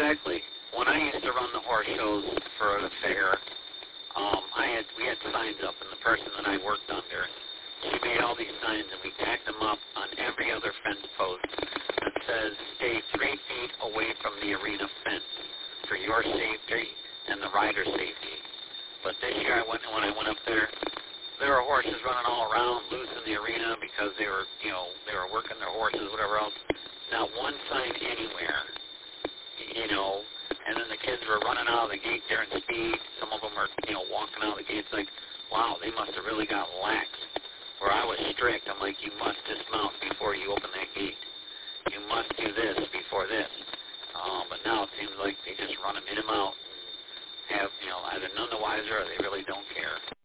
exactly. When I used to run the horse shows for the fair, we had signs up, and the person that I worked under, she made all these signs, and we tacked them up on every other fence post that says, stay 3 feet away from the arena fence for your safety and the rider's safety. But this year, when I went up there were horses running all around, loose in the arena because they were working their horses, whatever else. Not one sign anywhere, and then the kids were running out of the gate there in speed. Some of them are, walking out of the gate. It's like, wow, they must have really got lax. Where I was strict, I'm like, you must dismount before you open that gate. You must do this before this. But now it seems like they just run them in and out and have, either none the wiser or they really don't care.